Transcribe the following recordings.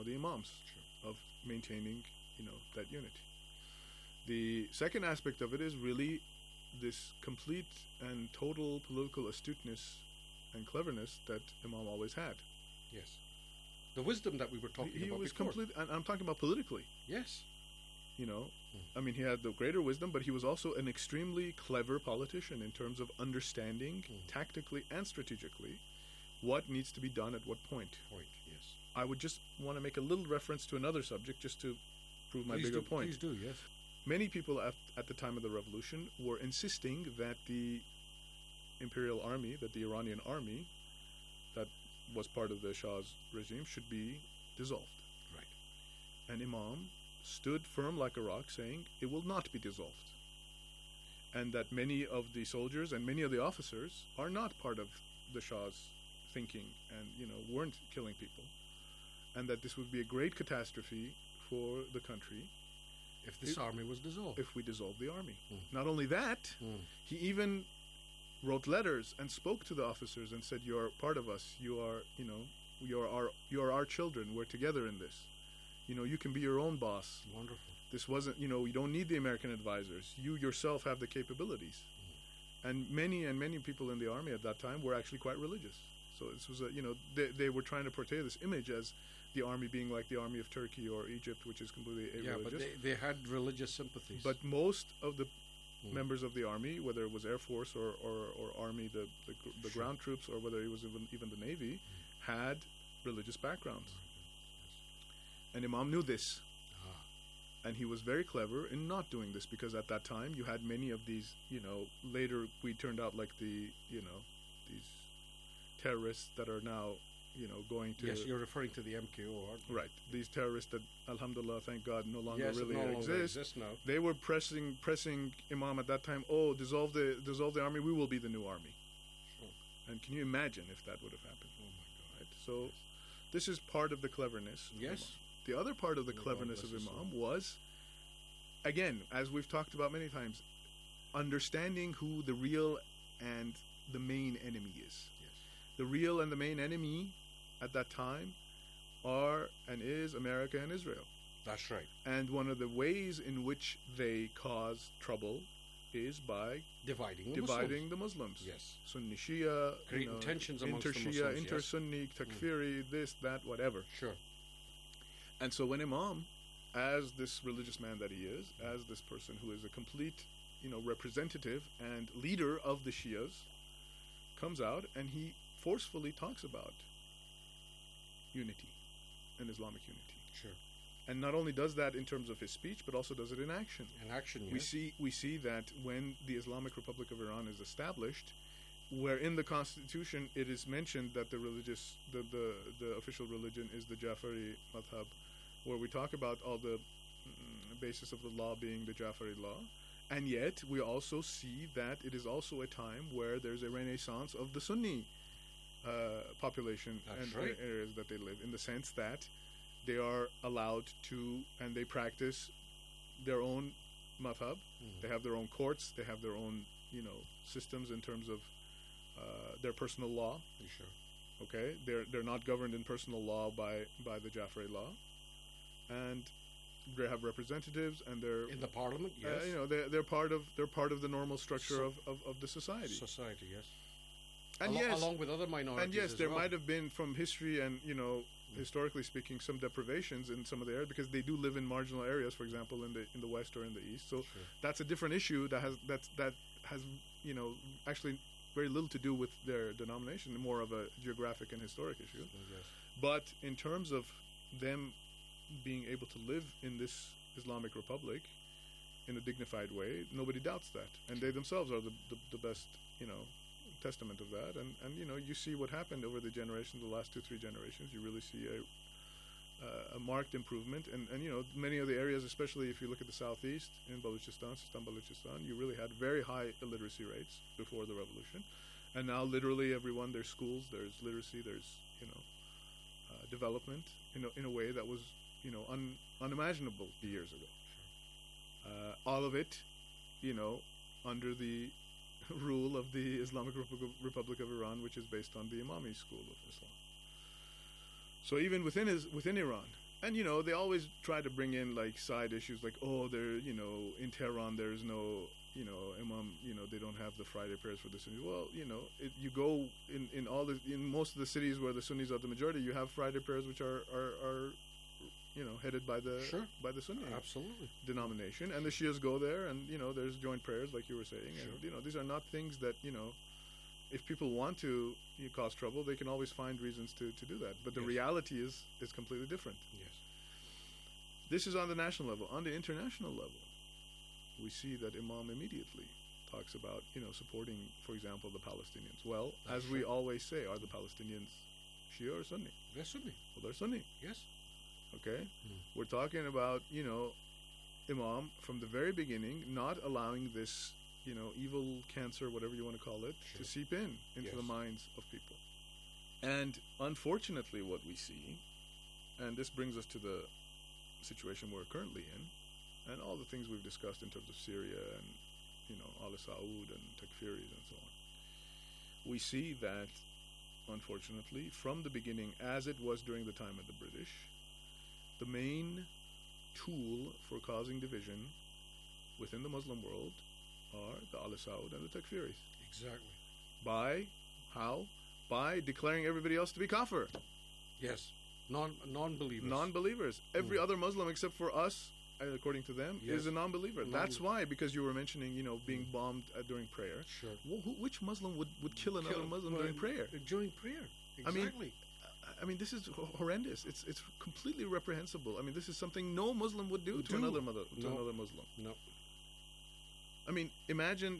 the imams of maintaining, that unity. The second aspect of it is really this complete and total political astuteness and cleverness that Imam always had. Yes. The wisdom that we were talking He about was before. complete, and I'm talking about politically. Yes. I mean, he had the greater wisdom, but he was also an extremely clever politician in terms of understanding tactically and strategically what needs to be done at what point. Yes. I would just want to make a little reference to another subject just to prove my bigger point. Please do, yes. Many people at the time of the revolution were insisting that the imperial army, that the Iranian army that was part of the Shah's regime should be dissolved. Right. And Imam stood firm like a rock, saying it will not be dissolved. And that many of the soldiers and many of the officers are not part of the Shah's thinking and, weren't killing people. And that this would be a great catastrophe for the country if this army was dissolved. If we dissolved the army. Not only that, he even wrote letters and spoke to the officers and said, "You are part of us. You are our children. We're together in this. You can be your own boss." Wonderful. This wasn't, you don't need the American advisors. You yourself have the capabilities. And many people in the army at that time were actually quite religious. So this was they were trying to portray this image as the army being like the army of Turkey or Egypt, which is completely irreligious. Yeah, but they had religious sympathies. But most of the members of the army, whether it was Air Force or Army, the ground troops, or whether it was even the Navy, had religious backgrounds. And Imam knew this. And he was very clever in not doing this, because at that time you had many of these, later we turned out like these terrorists that are now, going to... Yes, you're referring to the MKO, aren't you? Right. These terrorists that, alhamdulillah, thank God, no longer exist now. They were pressing Imam at that time, dissolve the army, we will be the new army. Sure. And can you imagine if that would have happened? Oh, my God. Right? So this is part of the cleverness of Yes. Imam. The other part of the cleverness of Imam was, again, as we've talked about many times, understanding who the real and the main enemy is. Yes. The real and the main enemy at that time are and is America and Israel. That's right. And one of the ways in which they cause trouble is by dividing the Muslims. Yes. Sunni Shia, creating tensions amongst the inter-Shia, Muslims, inter-Sunni, takfiri, this, that, whatever. Sure. And so when Imam, as this religious man that he is, as this person who is a complete, representative and leader of the Shias, comes out and he forcefully talks about unity and Islamic unity. Sure. And not only does that in terms of his speech, but also does it in action. In action, yes. We see that when the Islamic Republic of Iran is established, where in the Constitution it is mentioned that the official religion is the Jafari madhab, where we talk about all the basis of the law being the Jafari law, and yet we also see that it is also a time where there's a renaissance of the Sunni population and areas that they live, in the sense that they are allowed to, and they practice their own madhab. They have their own courts, they have their own systems in terms of their personal law. Sure. Okay, they're not governed in personal law by the Jafari law, and they have representatives, and they're in the parliament. Yes, they're part of the normal structure of the society. Society, yes. And along with other minorities. And yes, there might have been from history and historically speaking some deprivations in some of the areas, because they do live in marginal areas, for example, in the west or in the east. So that's a different issue that has actually very little to do with their denomination, more of a geographic and historic issue. Yes. But in terms of them being able to live in this Islamic Republic in a dignified way, nobody doubts that. And they themselves are the best, testament of that. And you see what happened over the generations, the last 2-3 generations. You really see a marked improvement. And many of the areas, especially if you look at the southeast, in Balochistan, Sistan Balochistan, you really had very high illiteracy rates before the revolution. And now literally everyone, there's schools, there's literacy, there's, development in a way that was, unimaginable years ago. Sure. All of it, under the rule of the Islamic Republic of Iran, which is based on the Imami school of Islam. So even within Iran, And they always try to bring in like side issues, like, oh, they're in Tehran there's no imam, they don't have the Friday prayers for the Sunnis. Well, you go in most of the cities where the Sunnis are the majority, you have Friday prayers which are headed by the Sure. by the Sunni Absolutely. denomination, and the Shias go there, and there's joint prayers like you were saying. Sure. And these are not things that if people want to cause trouble, they can always find reasons to do that. But the Yes. reality is completely different. Yes. This is on the national level. On the international level, we see that Imam immediately talks about supporting, for example, the Palestinians. Well, That's as we right. always say, are the Palestinians Shia or Sunni? They're Sunni. Well, they're Sunni. Yes. Okay, Mm. we're talking about Imam from the very beginning not allowing this evil cancer, whatever you want to call it, Sure. to seep into Yes. the minds of people. And unfortunately, what we see, and this brings us to the situation we're currently in, and all the things we've discussed in terms of Syria and Al Saud and Takfiris and so on, we see that unfortunately from the beginning, as it was during the time of the British, the main tool for causing division within the Muslim world are the Al Saud and the Takfiris. Exactly. By how? By declaring everybody else to be kafir, Yes. Non-believers. non-believers. Every other Muslim except for us, according to them, Yes. is a non-believer. That's why, because you were mentioning, being bombed during prayer. Sure. Which Muslim would kill another Muslim during prayer? During prayer. I mean, Exactly. I mean, this is horrendous. It's completely reprehensible. I mean, this is something no Muslim would do to another Muslim. No. I mean, imagine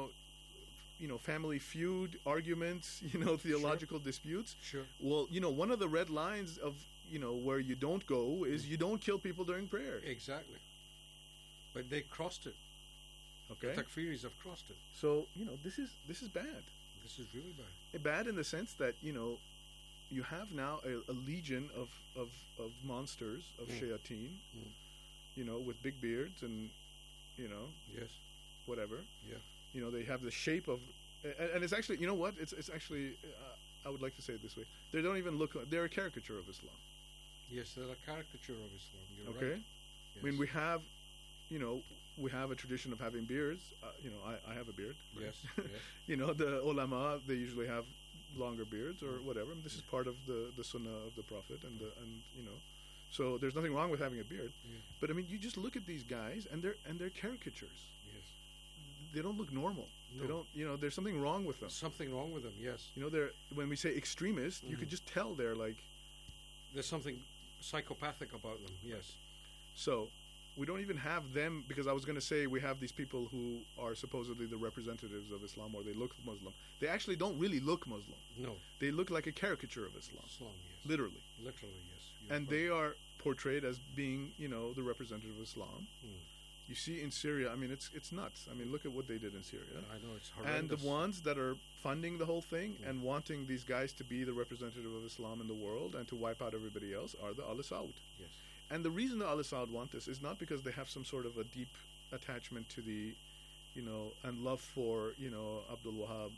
family feud, arguments, theological disputes. Sure. Well, one of the red lines of where you don't go is you don't kill people during prayer. Exactly. But they crossed it. Okay. The Takfiris have crossed it. So this is bad. This is really bad. Bad in the sense that you have now a legion of monsters of shayateen, with big beards and Yes. whatever. Yeah. They have the shape of, and it's actually, it's actually, I would like to say it this way. They don't even look. They're a caricature of Islam. Yes, they're a caricature of Islam. You're Okay. right. I mean, we have a tradition of having beards. I have a beard. Right? Yes. Yes. The ulama, they usually have longer beards or whatever. I mean, this is part of the sunnah of the Prophet, and so there's nothing wrong with having a beard. Yeah. But I mean, you just look at these guys, and they're caricatures. Yes. They don't look normal. No. They don't. There's something wrong with them. Something wrong with them. Yes. They're, when we say extremist, you could just tell they're like. There's something psychopathic about them. Yes. So we don't even have them, because I was going to say we have these people who are supposedly the representatives of Islam, or they look Muslim. They actually don't really look Muslim. No. They look like a caricature of Islam, Islam. Yes. literally. Literally. Yes. You're And right. they are portrayed as being, the representative of Islam. You see in Syria, I mean, it's nuts. I mean, look at what they did in Syria. I know it's horrendous. And the ones that are funding the whole thing and wanting these guys to be the representative of Islam in the world and to wipe out everybody else are the Al Saud. Yes. And the reason the Al Saud want this is not because they have some sort of a deep attachment to the, and love for, Abdul Wahab,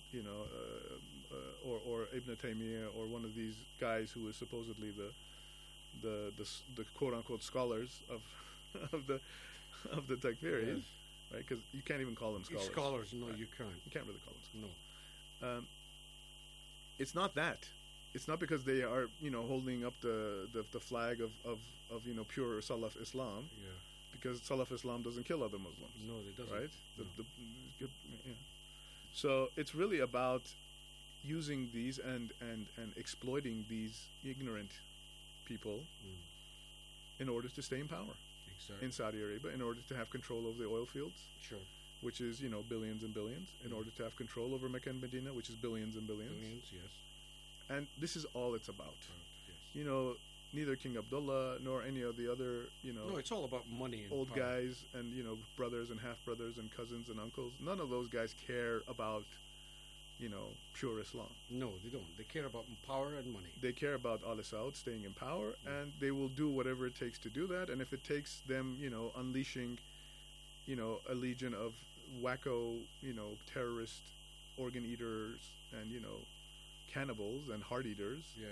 or Ibn Taymiyyah, or one of these guys who is supposedly the quote unquote scholars of the Takfiris, Yes. right? Because you can't even call them scholars. Scholars. No, Right. you can't. You can't really call them scholars. No. It's not that. It's not because they are, holding up the flag of pure Salaf Islam, Yeah. because Salaf Islam doesn't kill other Muslims, No, it doesn't. right? No. Yeah. So it's really about using these and exploiting these ignorant people in order to stay in power Exactly. in Saudi Arabia, in order to have control over the oil fields, Sure. which is, billions and billions, in order to have control over Mecca and Medina, which is billions and billions. Billions. Yes. And this is all it's about. Yes. Neither King Abdullah nor any of the other, No, it's all about money and old power. guys and, brothers and half-brothers and cousins and uncles. None of those guys care about, pure Islam. No, they don't. They care about power and money. They care about Al Saud staying in power, and they will do whatever it takes to do that. And if it takes them, unleashing, a legion of wacko, terrorist organ eaters and, cannibals and heart eaters, Yes.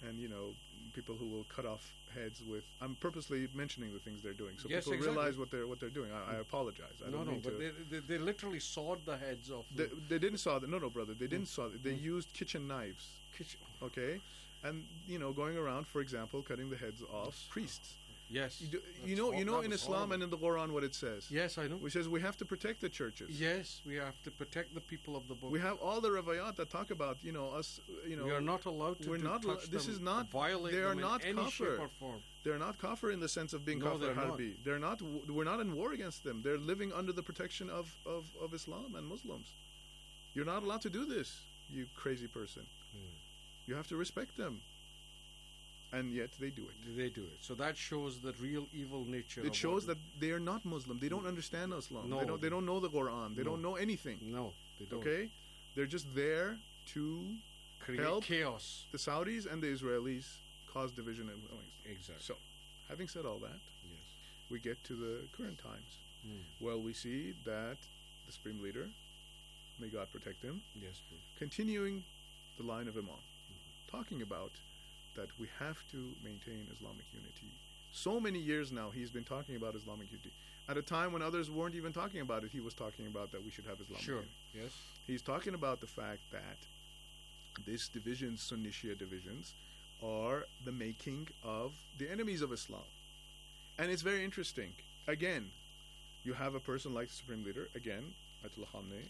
and people who will cut off heads with. I'm purposely mentioning the things they're doing, so Yes, people exactly. realize what they're doing. I apologize. I don't mean but to. they literally sawed the heads off the They didn't saw that. No, brother. They didn't saw it. They used kitchen knives. kitchen. Okay, and going around, for example, cutting the heads off priests. Yes. You know in Islam and in the Quran what it says. Yes, I know. Which says we have to protect the churches. Yes, we have to protect the people of the book. We have all the riwayat that talk about us. We are not allowed to. We're not. touch This them, is not. violate They are them not in any shape kafir. or form. They're not kafir in the sense of being No, kafir they're not. harbi. They're not. We're not in war against them. They're living under the protection of Islam and Muslims. You're not allowed to do this, you crazy person. You have to respect them. And yet they do it. They do it. So that shows the real evil nature. It shows that they are not Muslim. They don't understand Islam. No. They don't know the Quran. They No. don't know anything. No, they don't. Okay? They're just there to Create help chaos. the Saudis and the Israelis cause division and Exactly. So, having said all that, Yes. we get to the current times. Mm. Well, we see that the Supreme Leader, may God protect him, Yes, please. continuing the line of Imam, talking about that we have to maintain Islamic unity. So many years now he's been talking about Islamic unity. At a time when others weren't even talking about it, he was talking about that we should have Islamic Sure. unity. Yes. He's talking about the fact that these divisions, Sunni Shia divisions, are the making of the enemies of Islam. And it's very interesting. Again, you have a person like the Supreme Leader, again, Ayatollah Khamenei,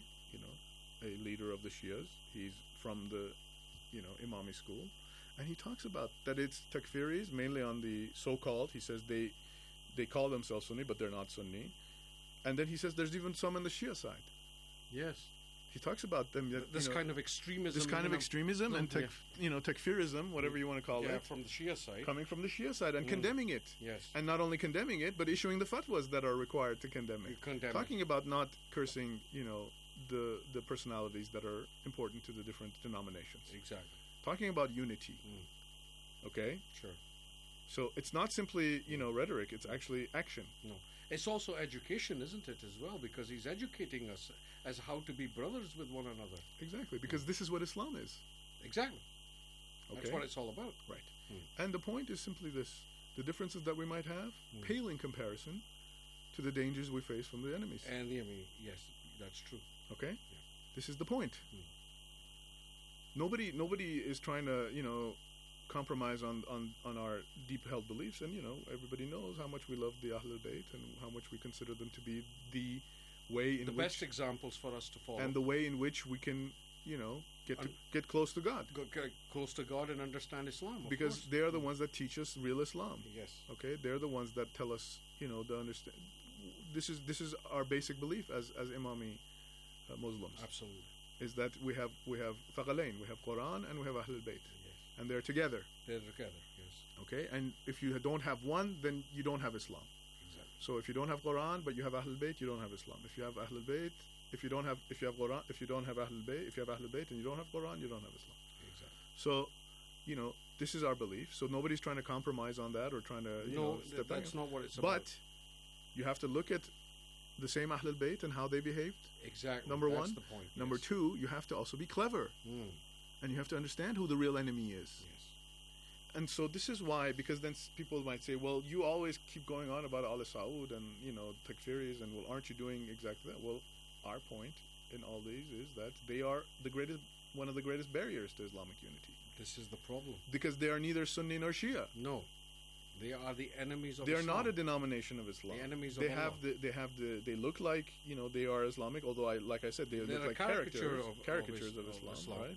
a leader of the Shias. He's from the, Imami school. And he talks about that it's takfiris, mainly on the so-called, he says they call themselves Sunni, but they're not Sunni. And then he says there's even some on the Shia side. Yes. He talks about them. This kind of extremism. This kind of extremism and Yeah. takfirism, whatever you want to call Yeah, it, from the Shia side. coming from the Shia side and condemning it. Yes. And not only condemning it, but issuing the fatwas that are required to condemn it. Talking about not cursing, the personalities that are important to the different denominations. Exactly. Talking about unity. Okay? Sure. So it's not simply, rhetoric, it's actually action. No. It's also education, isn't it, as well? Because he's educating us as how to be brothers with one another. Exactly, because this is what Islam is. Exactly. That's Okay? what it's all about. Right. And the point is simply this. The differences that we might have pale in comparison to the dangers we face from the enemies. And yes, that's true. Okay? This is the point. Nobody is trying to, compromise on our deep-held beliefs. And, everybody knows how much we love the Ahlul Bayt and how much we consider them to be the way in The which... best examples for us to follow. And the way in which we can, get close to God. Get close to God and understand Islam. Of Because course. they are the ones that teach us real Islam. Yes. Okay? They're the ones that tell us, the understand. This is our basic belief as Imami Muslims. Absolutely. Is that we have Thaqalain, we have Quran and we have Ahlul Bayt. Yes. And they're together. They're together. Yes. Okay? And if you don't have one, then you don't have Islam. Exactly. So if you don't have Quran but you have Ahlul Bayt, you don't have Islam. If you have Ahlul Bayt, if you have Quran, if you don't have Ahlul Bayt, if you have Ahlul Bayt and you don't have Quran, you don't have Islam. Exactly. So, this is our belief. So nobody's trying to compromise on that or trying to, step back. That's not what it's about. But you have to look at the same Ahlul Bayt and how they behaved. Exactly. Number That's one. the point. Number yes. two, you have to also be clever. And you have to understand who the real enemy is. Yes. And so this is why, because then people might say, well, you always keep going on about Al Saud and, Takfiris, and, well, aren't you doing exactly that? Well, our point in all these is that they are one of the greatest barriers to Islamic unity. This is the problem. Because they are neither Sunni nor Shia. No. They are the enemies of They are Islam. not a denomination of Islam. The enemies they of have Allah. they look like, they are Islamic, although like I said, they They're look a like caricature caricatures of of Islam, Islam. right?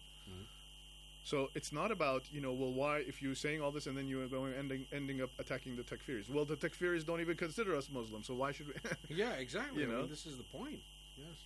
So it's not about, well, why, if you're saying all this and then you're ending up attacking the Takfiris. Well, the Takfiris don't even consider us Muslims, so why should we? Yeah, exactly. You know? This is the point. Yes.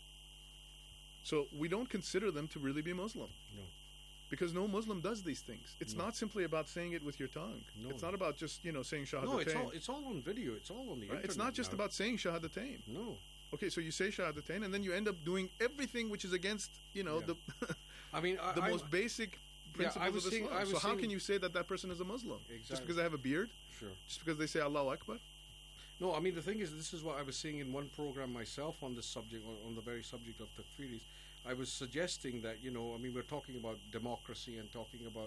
So we don't consider them to really be Muslim. No. Because no Muslim does these things. It's not simply about saying it with your tongue. No. It's not about just, saying Shahadatain. No, it's all on video. It's all on the internet. It's not just now. about saying Shahadatain. No. Okay, so you say Shahadatain, and then you end up doing everything which is against, the I mean, the most basic principles of Islam. So how can you say that person is a Muslim? Just Exactly. because they have a beard? Sure. Just because they say Allahu Akbar? No, I mean, the thing is, this is what I was saying in one program myself on this subject, on the very subject of Takfiris. I was suggesting that, we're talking about democracy and talking about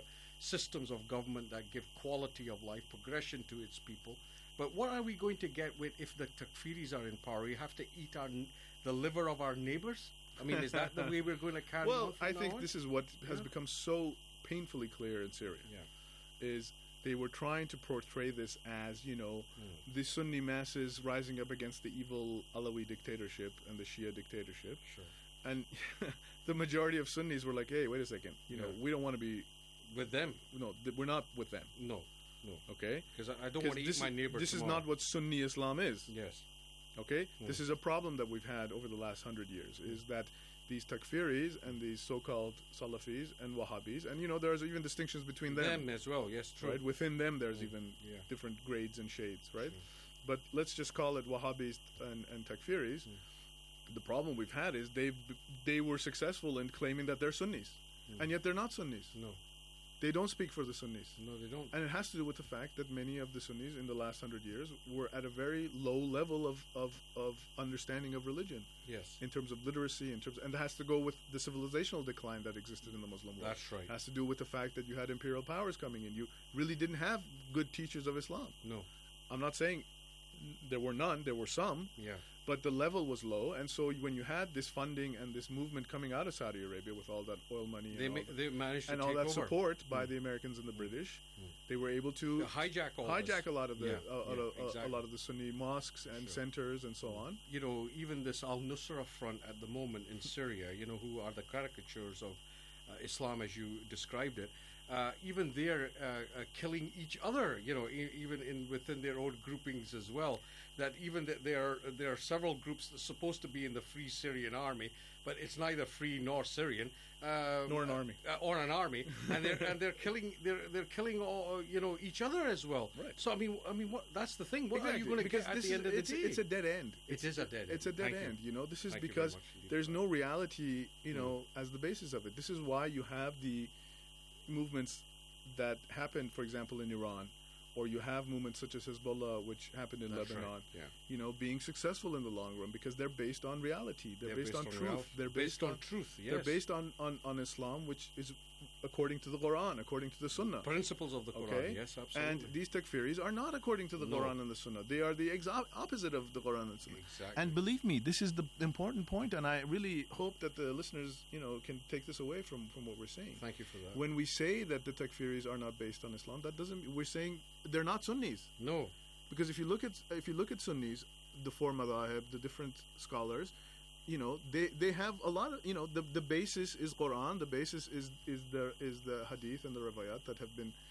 systems of government that give quality of life, progression to its people. But what are we going to get with if the Takfiris are in power? We have to eat the liver of our neighbors? I mean, is that the way we're going to carry on? Well, from I now think on? this is what has Yeah. become so painfully clear in Syria. Yeah. Is they were trying to portray this as, the Sunni masses rising up against the evil Alawi dictatorship and the Shia dictatorship. Sure. And the majority of Sunnis were like, hey, wait a second. Yeah. We don't want to be, With them? we're not with them. No. Okay? Because I don't want to eat my neighbor This tomorrow. is not what Sunni Islam is. Yes. Okay? This is a problem that we've had over the last 100 years, is that these Takfiris and these so-called Salafis and Wahhabis, and there's even distinctions between them. Them as well, yes, true. Right? Within them, there's even Yeah. different grades and shades, right? Sure. But let's just call it Wahhabis and Takfiris. The problem we've had is they were successful in claiming that they're Sunnis, and yet they're not Sunnis. No. They don't speak for the Sunnis. No, they don't. And it has to do with the fact that many of the Sunnis in the last 100 years were at a very low level of understanding of religion, Yes. in terms of literacy, and it has to go with the civilizational decline that existed in the Muslim world. That's right. It has to do with the fact that you had imperial powers coming in. You really didn't have good teachers of Islam. No. I'm not saying there were none, there were some, Yeah. but the level was low. And so when you had this funding and this movement coming out of Saudi Arabia with all that oil money They managed to and take all that over. support by the Americans and the British, they were able to Hijack all hijack this. a lot of the Yeah, exactly. a lot of the Sunni mosques and centers and so on. Even this Al-Nusra Front at the moment in Syria, who are the caricatures of Islam as you described it, even they're killing each other, even within their own groupings as well. That even there are several groups that's supposed to be in the Free Syrian Army, but it's neither free nor Syrian, Nor an army. or an army, and they're killing all, each other as well. Right. So I mean, that's the thing. What are you Exactly, going to because get at this the end of the it's, day? it's a dead end. It is a dead end. It's a dead Thank end. you. This is Thank you very because much indeed. there's no reality, as the basis of it. This is why you have the movements that happened, for example, in Iran, or you have movements such as Hezbollah, which happened in That's right, Lebanon. yeah. Being successful in the long run because they're based on reality. They're based on truth. reality. They're based on truth. Yes. They're based on Islam, which is according to the Quran, according to the Sunnah. Principles of the Quran. Okay? Yes, absolutely. And these Takfiris are not according to the No. Quran and the Sunnah. They are the opposite of the Quran and Sunnah. Exactly. And believe me, this is the important point, and I really hope that the listeners, can take this away from what we're saying. Thank you for that. When we say that the Takfiris are not based on Islam, that doesn't. We're saying they're not Sunnis. No. Because if you look at Sunnis, the four madhahib, the different scholars, they have a lot of the basis is Quran, the basis is the hadith and the riwayat that have been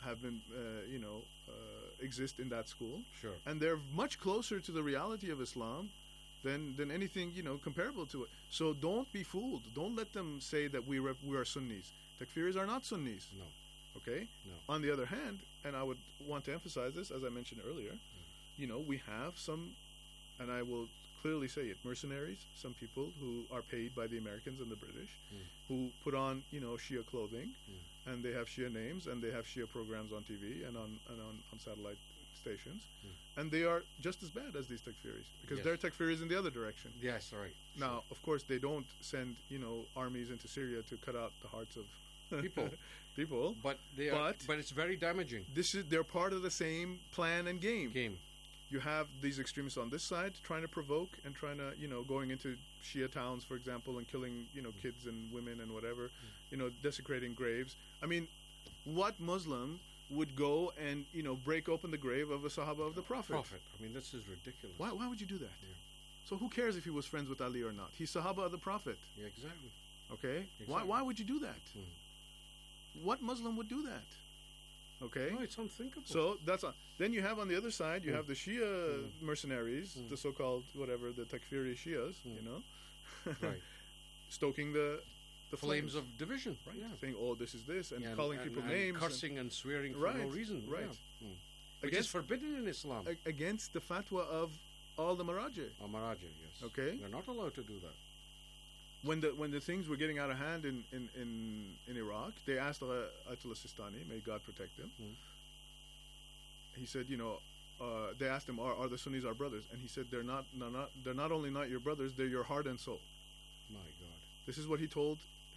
exist in that school. Sure. And they're much closer to the reality of Islam than anything comparable to it. So don't be fooled. Don't let them say that we are Sunnis. Takfiris are not Sunnis. No. Okay? No. On the other hand, and I would want to emphasize this, as I mentioned earlier, we have some, and I will clearly say it, mercenaries, some people who are paid by the Americans and the British, who put on, Shia clothing, and they have Shia names, and they have Shia programs on TV and on satellite stations, and they are just as bad as these Takfiris, because Yes. they're Takfiris in the other direction. Yes, right. Now, of course, they don't send, armies into Syria to cut out the hearts of People. But it's very damaging. They're part of the same plan and game. Game. You have these extremists on this side trying to provoke and trying to, going into Shia towns, for example, and killing, kids and women and whatever, desecrating graves. I mean, what Muslim would go and, break open the grave of a Sahaba of the Prophet? I mean, this is ridiculous. Why would you do that? Yeah. So who cares if he was friends with Ali or not? He's Sahaba of the Prophet. Yeah, exactly. Okay? Exactly. Why would you do that? What Muslim would do that? Okay? No, it's unthinkable. So then you have on the other side, you have the Shia mercenaries, the so-called whatever, the Takfiri Shias, right. stoking the flames of division, right? Yeah. Saying, "Oh, this is this," and Yeah, calling people names, cursing and swearing for Right, no reason, right. Yeah. Which is forbidden in Islam. against the fatwa of all the Maraji. Amaraja, yes. Okay. They're not allowed to do that. When the things were getting out of hand in Iraq, they asked Ayatollah Sistani, may God protect him. He said, they asked him, are the Sunnis our brothers? And he said, they're not only not your brothers, they're your heart and soul. My God. This is what he told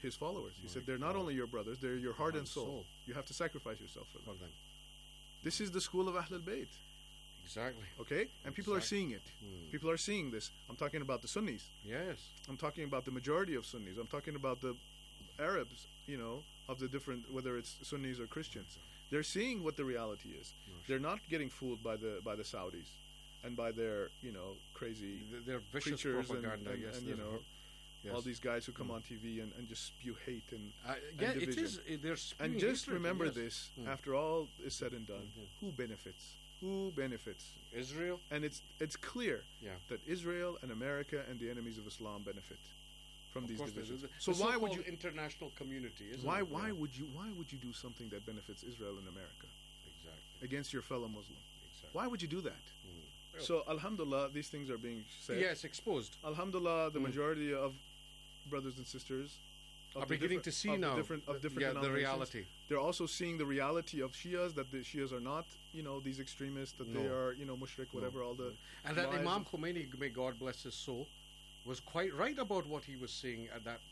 his followers. He My said, they're not God. only your brothers, they're your heart and soul. soul. You have to sacrifice yourself for them. For them. This is the school of Ahlul Bayt. Exactly. Okay? And people are Exactly. seeing it. People are seeing this. I'm talking about the Sunnis. Yes. I'm talking about the majority of Sunnis. I'm talking about the Arabs, of the different, whether it's Sunnis or Christians. They're seeing what the reality is. They're not getting fooled by the Saudis and by their, crazy Their vicious preachers propaganda. and, yes. and, there's yes. all these guys who come on TV and just spew hate and yeah, and it division. is. They're spewing And just hatred, remember yes. this, Mm. after all is said and done, who benefits? Who benefits? Israel. And it's clear Yeah. that Israel and America and the enemies of Islam benefit from Of these course, divisions. the So why would so-called you international community? Isn't why it? why Yeah. would you do something that benefits Israel and America Exactly. against your fellow Muslim? Exactly. Why would you do that? Mm. So alhamdulillah, these things are being said. Yes, exposed. Alhamdulillah, the Mm. majority of brothers and sisters Are of the beginning different- to see of the now different the denominations, reality. They're also seeing the reality of Shias, that the Shias are not, these extremists, that they No. are, mushrik, whatever, all the And that lies Imam Khomeini, may God bless his soul, was quite right about what he was saying at that,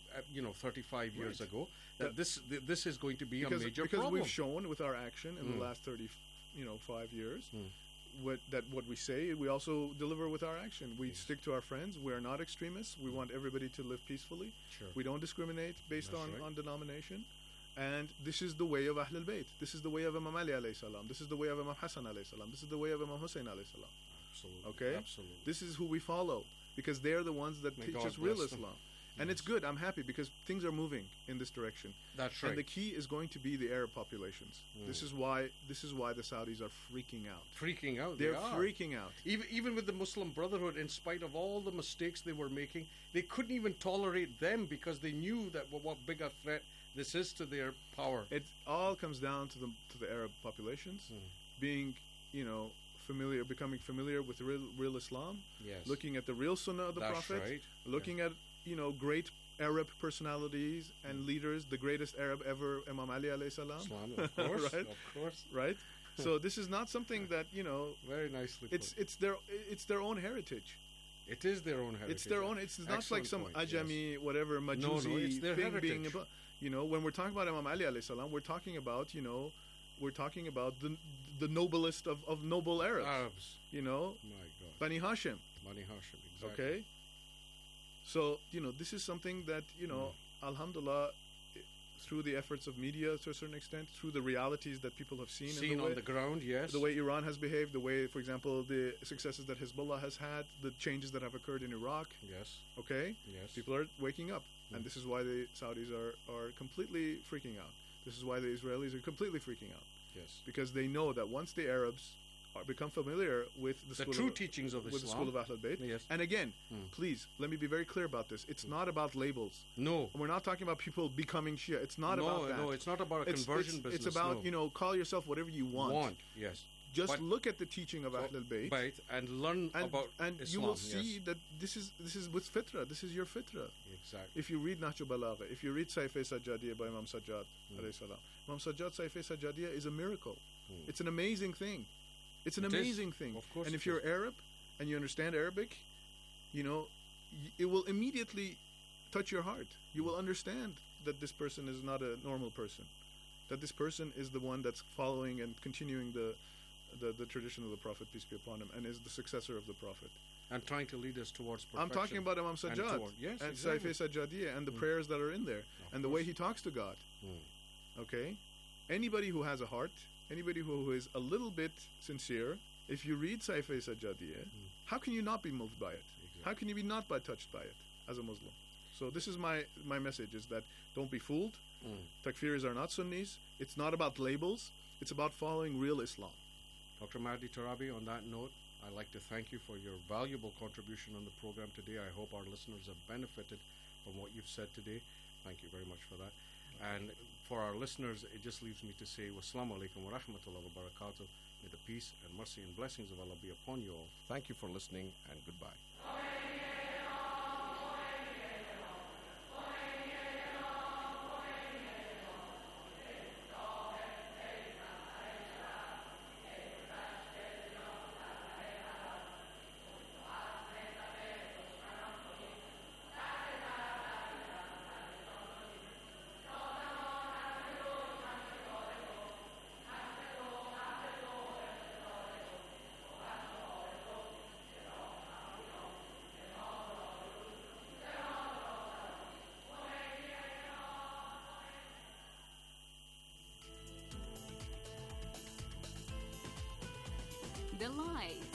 35 years Right. ago. That this is going to be a major because problem. we've shown with our action in the last 5 years, what we say, we also deliver with our action. We stick to our friends. We are not extremists. We want everybody to live peacefully. Sure. We don't discriminate based That's on, right. on denomination. And this is the way of Ahlul Bayt. This is the way of Imam Ali alayhi salam. This is the way of Imam Hassan alayhi salam. This is the way of Imam Hussein alayhi salam. Absolutely. Okay? Absolutely. This is who we follow because they're the ones that May teach God us real bless them. Islam. And it's good. I'm happy because things are moving in this direction. That's right. And the key is going to be the Arab populations. This is why the Saudis are freaking out. Freaking out. They're they are. freaking out. Even with the Muslim Brotherhood, in spite of all the mistakes they were making, they couldn't even tolerate them because they knew that what big a threat this is to their power. It all comes down to the Arab populations being, becoming familiar with real Islam, Yes. looking at the real Sunnah of the That's Prophet, right. looking at great Arab personalities and leaders, the greatest Arab ever, Imam Ali alayhi salam. Islam, of course. Right? Of course. Right? So this is not something that Very nicely put. it's their own heritage. It is their own heritage. It's their own. It's not like Excellent some point, Ajami, whatever, Majusi it's their thing being. heritage. When we're talking about Imam Ali alayhi salam, we're talking about the noblest of noble Arabs. Arabs. You know, My God. Bani Hashim. Bani Hashim. Exactly. Okay. So this is something that alhamdulillah, through the efforts of media to a certain extent, through the realities that people have seen, in Seen the way, on the ground, yes. the way Iran has behaved, the way, for example, the successes that Hezbollah has had, the changes that have occurred in Iraq. Yes. Okay, Yes. people are waking up, and this is why the Saudis are completely freaking out. This is why the Israelis are completely freaking out, Yes. because they know that once the Arabs become familiar with the The school true of, teachings of with the Islam. school of Ahlul Bayt, Yes. and again, please let me be very clear about this. It's not about labels. No. We're not talking about people becoming Shia. It's not about that. No, it's not about a conversion business. It's about no. call yourself whatever you want. Yes. Just But- look at the teaching of Ahlul Bayt. Bayt and learn And, about and Islam. you will see yes. that this is with fitra. This is your fitra. Exactly. If you read Nahj Balagha, if you read Saif-e Sajjadiyya by Imam Sajjad, alayhi salam, Imam Sajjad Saif-e Sajjadiyya is a miracle. It's an amazing thing. It's an It is. amazing thing. Of course And it if you're is. Arab and you understand Arabic, it will immediately touch your heart. You will understand that this person is not a normal person. That this person is the one that's following and continuing the tradition of the Prophet, peace be upon him, and is the successor of the Prophet. And trying to lead us towards perfection. I'm talking about Imam And Sajjad toward- yes, and exactly. Saif-e Sajjadiyya and the prayers that are in there and the way he talks to God. Okay? Anybody who has a heart, anybody who is a little bit sincere, if you read Saif-e Sajjadiyya, how can you not be moved by it? How can you be not touched by it as a Muslim? So this is my message, is that don't be fooled. Takfiris are not Sunnis. It's not about labels. It's about following real Islam. Dr. Mahdi Tarabi, on that note, I'd like to thank you for your valuable contribution on the program today. I hope our listeners have benefited from what you've said today. Thank you very much for that. And for our listeners, it just leaves me to say, wassalamu alaikum wa rahmatullahi wa barakatuh. May the peace and mercy and blessings of Allah be upon you all. Thank you for listening, and goodbye. the light.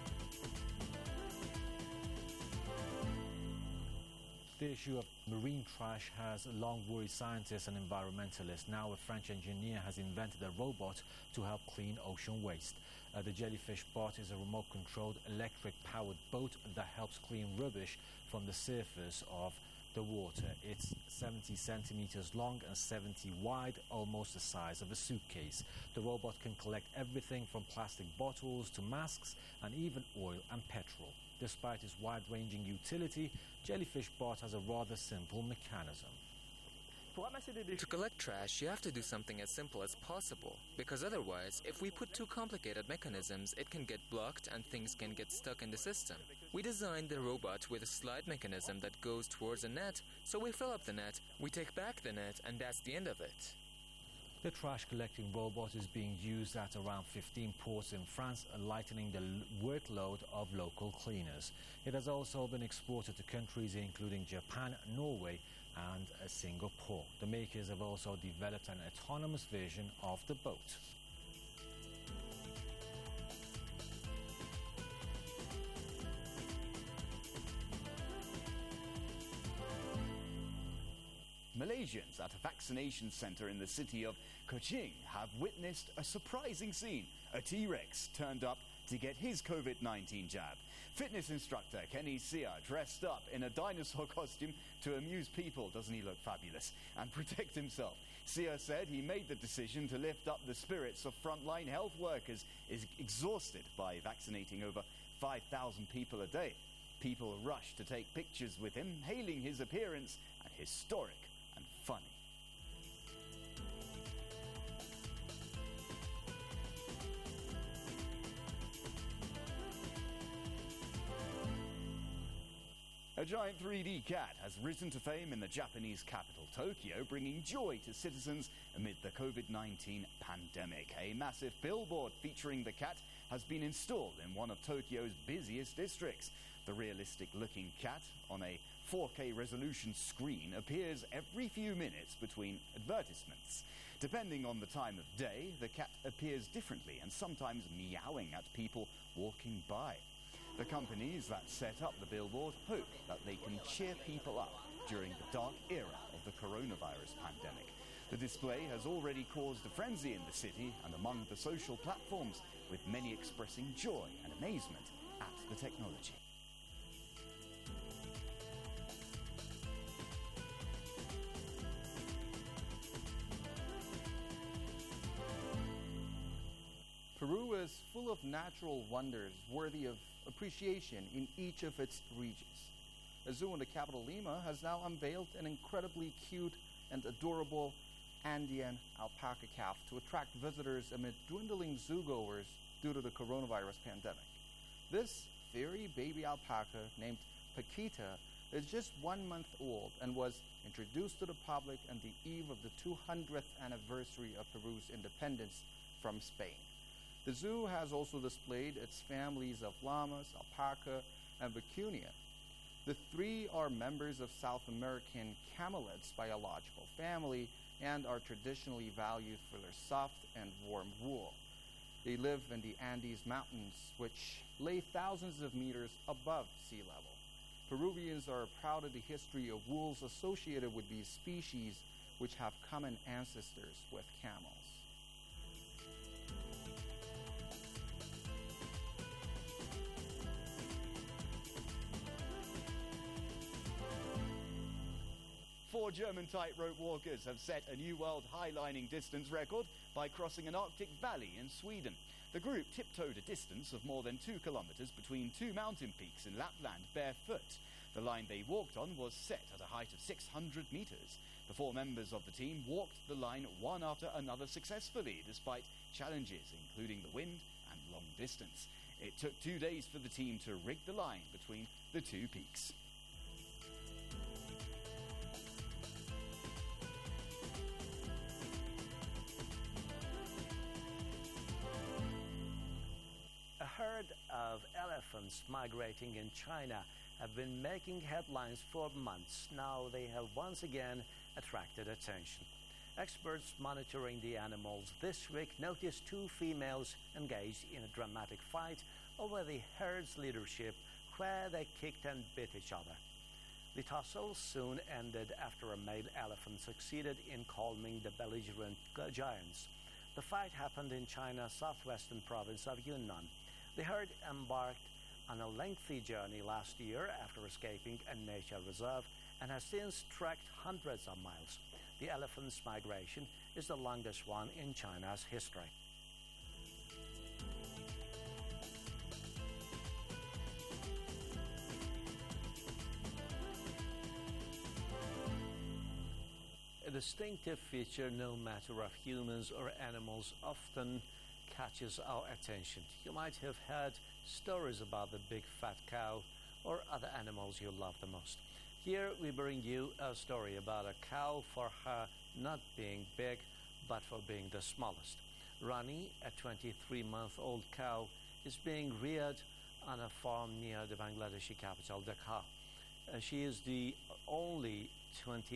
The issue of marine trash has long worried scientists and environmentalists. Now a French engineer has invented a robot to help clean ocean waste. The Jellyfish Bot is a remote-controlled electric-powered boat that helps clean rubbish from the surface of the water. It's 70 centimeters long and 70 wide, almost the size of a suitcase. The robot can collect everything from plastic bottles to masks and even oil and petrol. Despite its wide-ranging utility, Jellyfish Bot has a rather simple mechanism. To collect trash, you have to do something as simple as possible, because otherwise, if we put too complicated mechanisms, it can get blocked and things can get stuck in the system. We designed the robot with a slide mechanism that goes towards a net, so we fill up the net, we take back the net, and that's the end of it. The trash collecting robot is being used at around 15 ports in France, lightening the workload of local cleaners. It has also been exported to countries including Japan, Norway and Singapore. The makers have also developed an autonomous version of the boat. Malaysians at a vaccination center in the city of Kuching have witnessed a surprising scene. A T-Rex turned up to get his COVID-19 jab. Fitness instructor Kenny Sia dressed up in a dinosaur costume to amuse people. Doesn't he look fabulous? And protect himself. Sia said he made the decision to lift up the spirits of frontline health workers, is exhausted by vaccinating over 5,000 people a day. People rushed to take pictures with him, hailing his appearance as historic and funny. A giant 3D cat has risen to fame in the Japanese capital, Tokyo, bringing joy to citizens amid the COVID-19 pandemic. A massive billboard featuring the cat has been installed in one of Tokyo's busiest districts. The realistic-looking cat on a 4K resolution screen appears every few minutes between advertisements. Depending on the time of day, the cat appears differently and sometimes meowing at people walking by. The companies that set up the billboard hope that they can cheer people up during the dark era of the coronavirus pandemic. The display has already caused a frenzy in the city and among the social platforms, with many expressing joy and amazement at the technology. Peru is full of natural wonders worthy of appreciation in each of its regions. A zoo in the capital, Lima, has now unveiled an incredibly cute and adorable Andean alpaca calf to attract visitors amid dwindling zoogoers due to the coronavirus pandemic. This fairy baby alpaca, named Paquita, is just 1 month old and was introduced to the public on the eve of the 200th anniversary of Peru's independence from Spain. The zoo has also displayed its families of llamas, alpaca, and vicuña. The three are members of South American camelids biological family and are traditionally valued for their soft and warm wool. They live in the Andes Mountains, which lay thousands of meters above sea level. Peruvians are proud of the history of wolves associated with these species, which have common ancestors with camels. Four German tightrope walkers have set a new world high-lining distance record by crossing an Arctic valley in Sweden. The group tiptoed a distance of more than 2 kilometers between two mountain peaks in Lapland barefoot. The line they walked on was set at a height of 600 meters. The four members of the team walked the line one after another successfully, despite challenges including the wind and long distance. It took 2 days for the team to rig the line between the two peaks. A herd of elephants migrating in China have been making headlines for months. Now they have once again attracted attention. Experts monitoring the animals this week noticed two females engaged in a dramatic fight over the herd's leadership, where they kicked and bit each other. The tussle soon ended after a male elephant succeeded in calming the belligerent giants. The fight happened in China's southwestern province of Yunnan. The herd embarked on a lengthy journey last year after escaping a nature reserve and has since trekked hundreds of miles. The elephant's migration is the longest one in China's history. A distinctive feature, no matter of humans or animals, often catches our attention. You might have heard stories about the big fat cow or other animals you love the most. Here we bring you a story about a cow for her not being big, but for being the smallest. Rani, a 23-month-old cow, is being reared on a farm near the Bangladeshi capital, Dhaka. She is only 20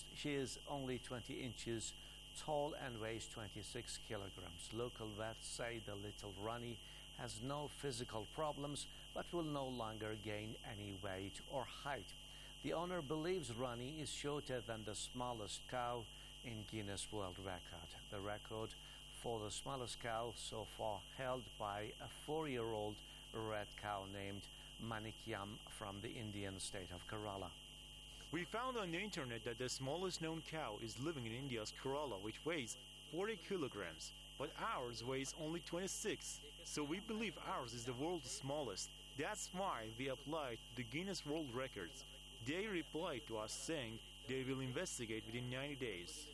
inches tall and weighs 26 kilograms. Local vets say the little Rani has no physical problems, but will no longer gain any weight or height. The owner believes Rani is shorter than the smallest cow in Guinness World Record. The record for the smallest cow so far held by a 4-year-old red cow named Manikyam from the Indian state of Kerala. We found on the internet that the smallest known cow is living in India's Kerala, which weighs 40 kilograms, but ours weighs only 26, so we believe ours is the world's smallest. That's why we applied to the Guinness World Records. They replied to us saying they will investigate within 90 days.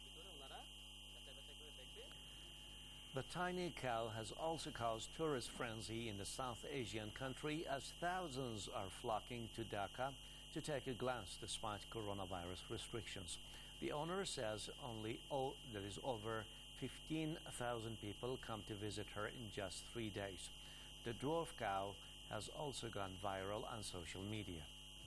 The tiny cow has also caused tourist frenzy in the South Asian country as thousands are flocking to Dhaka to take a glance despite coronavirus restrictions. The owner says there is over 15,000 people come to visit her in just 3 days. The dwarf cow has also gone viral on social media.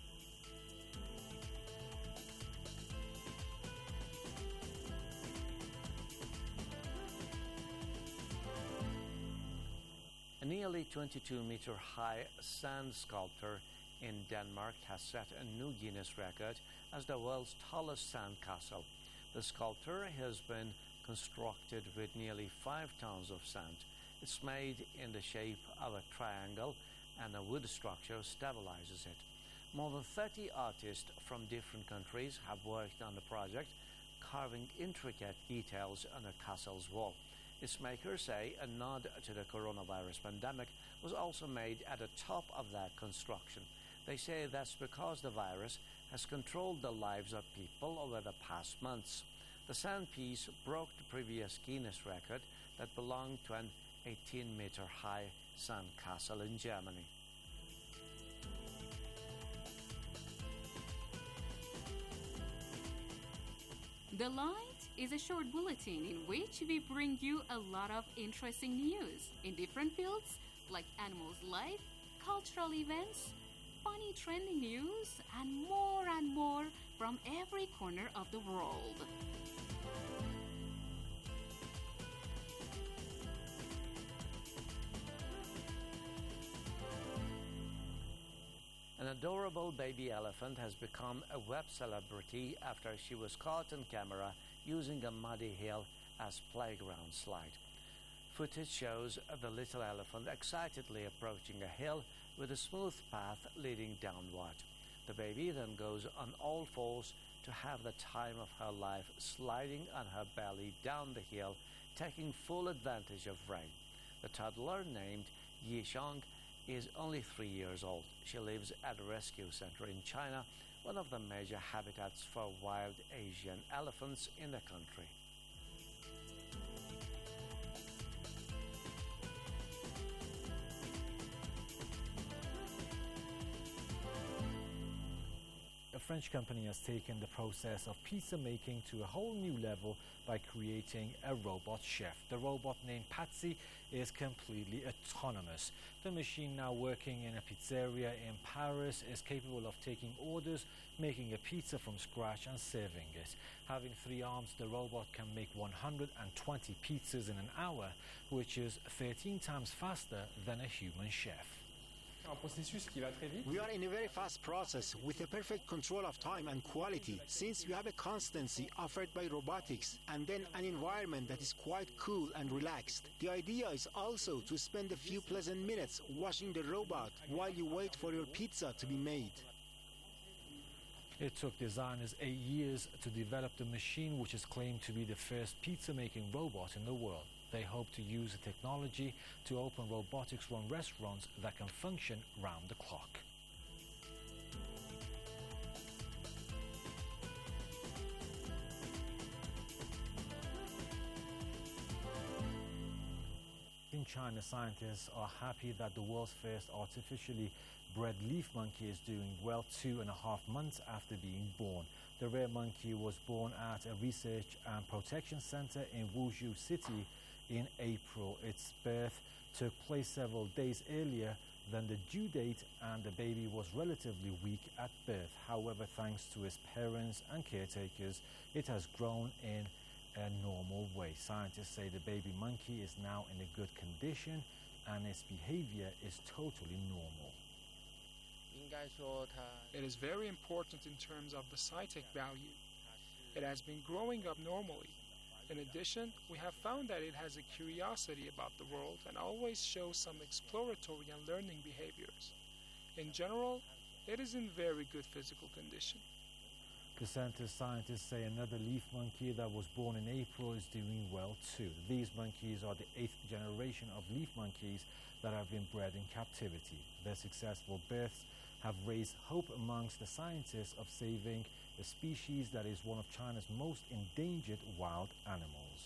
A nearly 22-meter-high sand sculpture in Denmark has set a new Guinness record as the world's tallest sand castle. The sculpture has been constructed with nearly 5 tons of sand. It's made in the shape of a triangle, and a wood structure stabilizes it. More than 30 artists from different countries have worked on the project, carving intricate details on the castle's wall. Its makers say a nod to the coronavirus pandemic was also made at the top of that construction. They say that's because the virus has controlled the lives of people over the past months. The sandpiece broke the previous Guinness record that belonged to an 18-meter-high sand castle in Germany. The Light is a short bulletin in which we bring you a lot of interesting news in different fields like animals' life, cultural events, funny trending news, and more from every corner of the world. An adorable baby elephant has become a web celebrity after she was caught on camera using a muddy hill as playground slide. Footage shows the little elephant excitedly approaching a hill with a smooth path leading downward. The baby then goes on all fours to have the time of her life, sliding on her belly down the hill, taking full advantage of rain. The toddler, named Yishang, is only 3 years old. She lives at a rescue center in China, one of the major habitats for wild Asian elephants in the country. French company has taken the process of pizza making to a whole new level by creating a robot chef. The robot, named Patsy, is completely autonomous. The machine, now working in a pizzeria in Paris, is capable of taking orders, making a pizza from scratch and serving it. Having 3 arms, the robot can make 120 pizzas in an hour, which is 13 times faster than a human chef. We are in a very fast process with a perfect control of time and quality, since we have a constancy offered by robotics and then an environment that is quite cool and relaxed. The idea is also to spend a few pleasant minutes washing the robot while you wait for your pizza to be made. It took designers 8 years to develop the machine, which is claimed to be the first pizza-making robot in the world. They hope to use the technology to open robotics-run restaurants that can function round the clock. In China, scientists are happy that the world's first artificially bred leaf monkey is doing well 2.5 months after being born. The rare monkey was born at a research and protection center in Wuzhou City in April. Its birth took place several days earlier than the due date, and the baby was relatively weak at birth. However, thanks to its parents and caretakers, it has grown in a normal way. Scientists say the baby monkey is now in a good condition and its behavior is totally normal. It is very important in terms of the scientific value. It has been growing up normally. In addition, we have found that it has a curiosity about the world and always shows some exploratory and learning behaviors. In general, it is in very good physical condition. The center's scientists say another leaf monkey that was born in April is doing well too. These monkeys are the 8th generation of leaf monkeys that have been bred in captivity. Their successful births have raised hope amongst the scientists of saving a species that is one of China's most endangered wild animals.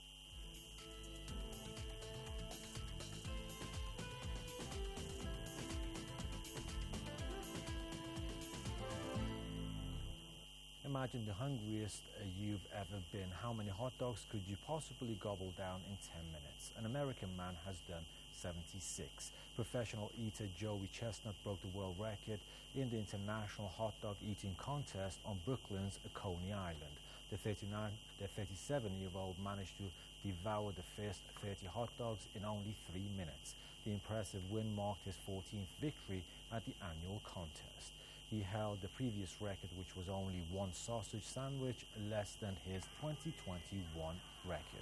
Imagine the hungriest you've ever been. How many hot dogs could you possibly gobble down in 10 minutes? An American man has done 76. Professional eater Joey Chestnut broke the world record in the International Hot Dog Eating Contest on Brooklyn's Coney Island. The 37-year-old managed to devour the first 30 hot dogs in only 3 minutes. The impressive win marked his 14th victory at the annual contest. He held the previous record, which was only 1 sausage sandwich less than his 2021 record.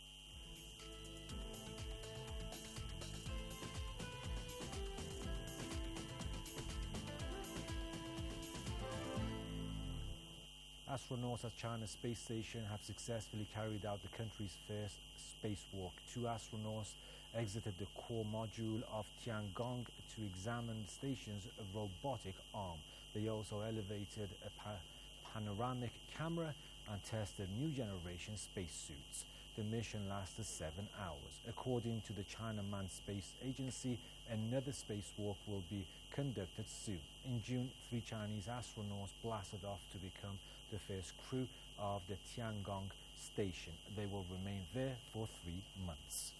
Astronauts at China's space station have successfully carried out the country's first spacewalk. 2 astronauts exited the core module of Tiangong to examine the station's robotic arm. They also elevated a panoramic camera and tested new generation spacesuits. The mission lasted 7 hours. According to the China Manned Space Agency, another spacewalk will be conducted soon. In June, 3 Chinese astronauts blasted off to become the first crew of the Tiangong station. They will remain there for 3 months.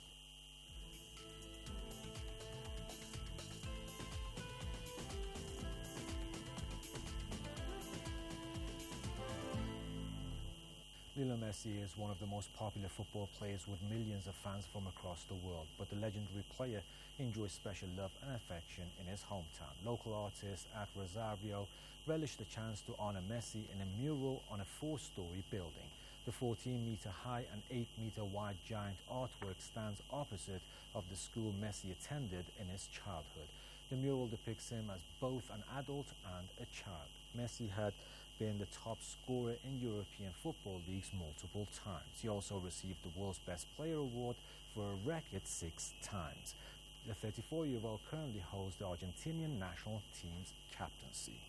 Lionel Messi is one of the most popular football players with millions of fans from across the world, but the legendary player enjoys special love and affection in his hometown. Local artists at Rosario relished the chance to honor Messi in a mural on a 4-story building. The 14-meter high and 8-meter wide giant artwork stands opposite of the school Messi attended in his childhood. The mural depicts him as both an adult and a child. Messi had been the top scorer in European football leagues multiple times. He also received the World's Best Player award for a record 6 times. The 34-year-old currently holds the Argentinian national team's captaincy.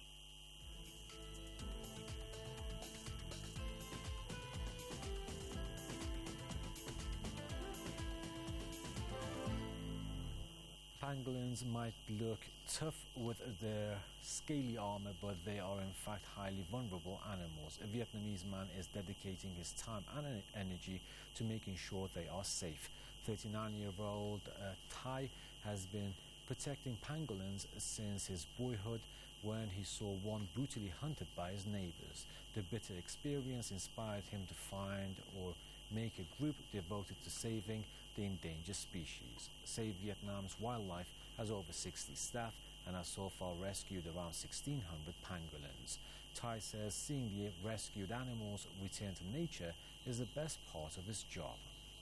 Pangolins might look tough with their scaly armor, but they are in fact highly vulnerable animals. A Vietnamese man is dedicating his time and energy to making sure they are safe. 39-year-old Thai has been protecting pangolins since his boyhood, when he saw one brutally hunted by his neighbors. The bitter experience inspired him to find or make a group devoted to saving the endangered species. Save Vietnam's Wildlife has over 60 staff and has so far rescued around 1,600 pangolins. Thai says seeing the rescued animals return to nature is the best part of his job.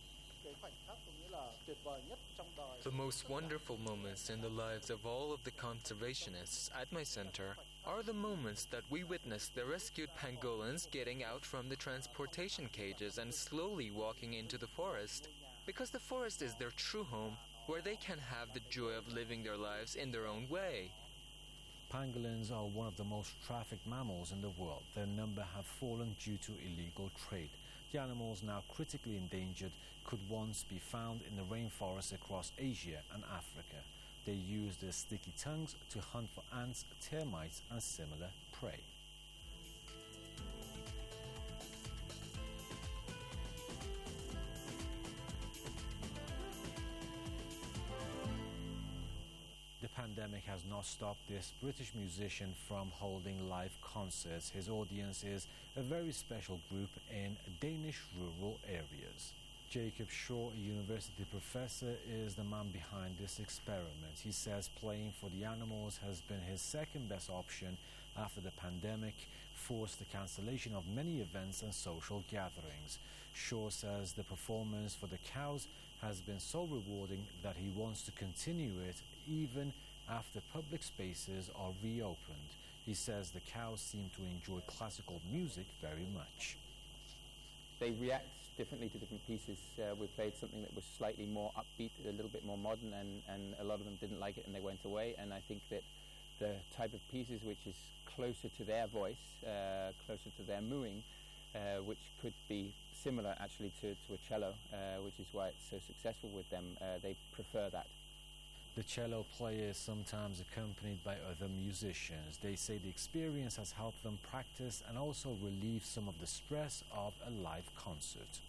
The most wonderful moments in the lives of all of the conservationists at my center are the moments that we witness the rescued pangolins getting out from the transportation cages and slowly walking into the forest, because the forest is their true home, where they can have the joy of living their lives in their own way. Pangolins are one of the most trafficked mammals in the world. Their number have fallen due to illegal trade. The animals, now critically endangered, could once be found in the rainforests across Asia and Africa. They use their sticky tongues to hunt for ants, termites, and similar prey. The pandemic has not stopped this British musician from holding live concerts. His audience is a very special group in Danish rural areas. Jacob Shaw, a university professor, is the man behind this experiment. He says playing for the animals has been his second best option after the pandemic forced the cancellation of many events and social gatherings. Shaw says the performance for the cows has been so rewarding that he wants to continue it even after public spaces are reopened. He says the cows seem to enjoy classical music very much. They react differently to different pieces. We played something that was slightly more upbeat, a little bit more modern, and a lot of them didn't like it and they went away. And I think that the type of pieces which is closer to their voice, closer to their mooing, which could be similar actually to a cello, which is why it's so successful with them, they prefer that. The cello player is sometimes accompanied by other musicians. They say the experience has helped them practice and also relieve some of the stress of a live concert.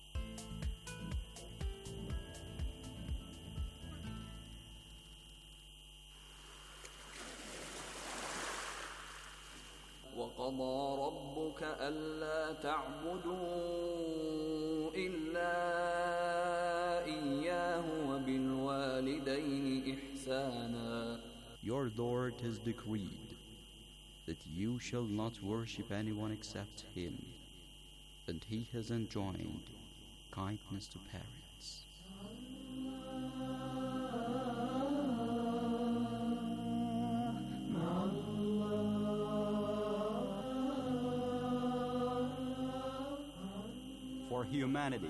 وَقَضَى رَبُّكَ أَلَّا تَعْبُدُوا إِلَّا إِيَّاهُ وَبِالْوَالِدَيْنِ إِحْسَانًا. Your Lord has decreed that you shall not worship anyone except Him, and He has enjoined kindness to parents. For humanity.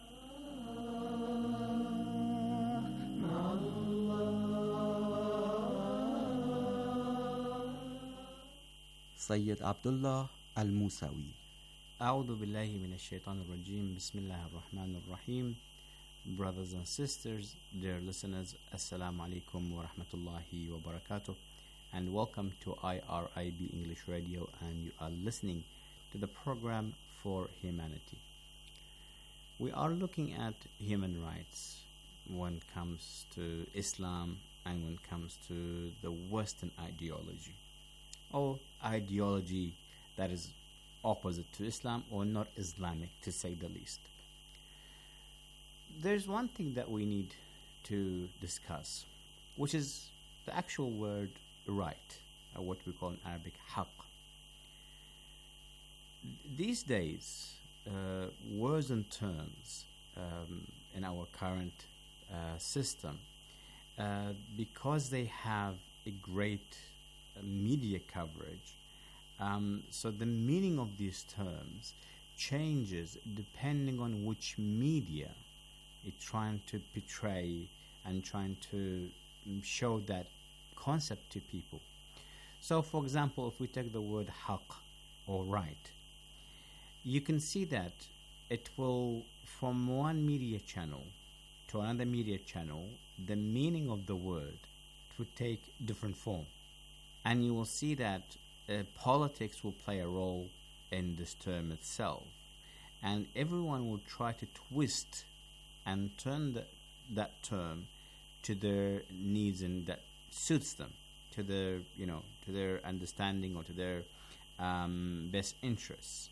Sayyid Abdullah Al-Musawi. أعوذ بالله من الشيطان الرجيم بسم الله الرحمن الرحيم. Brothers and sisters, dear listeners, Assalamu alaikum wa rahmatullahi wa barakatuh, and welcome to IRIB English Radio, and you are listening to the program For Humanity. We are looking at human rights when it comes to Islam and when it comes to the Western ideology, or ideology that is opposite to Islam or not Islamic, to say the least. There's one thing that we need to discuss, which is the actual word right, or what we call in Arabic haqq. These days, words and terms in our current system, because they have a great media coverage, so the meaning of these terms changes depending on which media it's trying to portray and trying to show that concept to people. So, for example, if we take the word haqq, or right, you can see that it will, from one media channel to another media channel, the meaning of the word would take different form. And you will see that politics will play a role in this term itself. And everyone will try to twist and turn that term to their needs and that suits them, to their, to their understanding or to their best interests.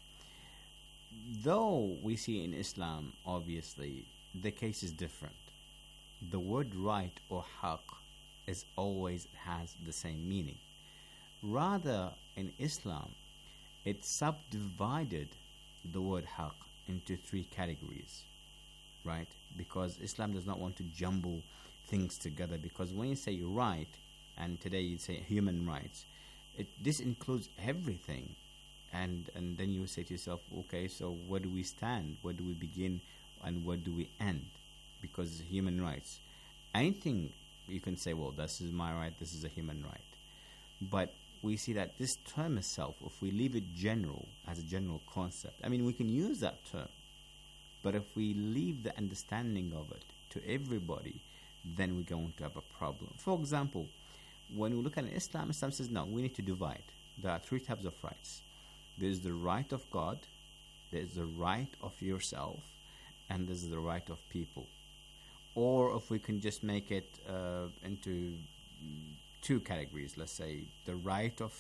Though we see in Islam, obviously, the case is different. The word right or haqq is always has the same meaning. Rather, in Islam, it subdivided the word haqq into three categories, right? Because Islam does not want to jumble things together, because when you say right, and today you say human rights, this includes everything. And then you say to yourself, okay, so where do we stand? Where do we begin? And where do we end? Because human rights, anything you can say, well, this is my right, this is a human right. But we see that this term itself, if we leave it general, as a general concept, I mean, we can use that term, but if we leave the understanding of it to everybody, then we're going to have a problem. For example, when we look at Islam, Islam says, no, we need to divide. There are three types of rights. There's the right of God, there's the right of yourself, and there's the right of people. Or if we can just make it into two categories, let's say the right of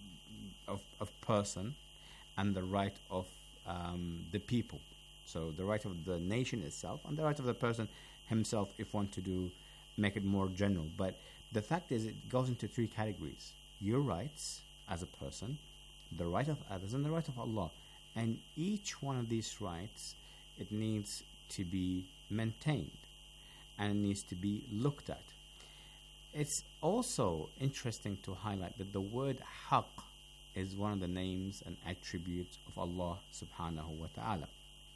person and the right of the people. So the right of the nation itself and the right of the person himself, if one to make it more general. But the fact is, it goes into three categories: your rights as a person, the right of others, and the right of Allah. And each one of these rights, it needs to be maintained and it needs to be looked at. It's also interesting to highlight that the word haqq is one of the names and attributes of Allah subhanahu wa ta'ala.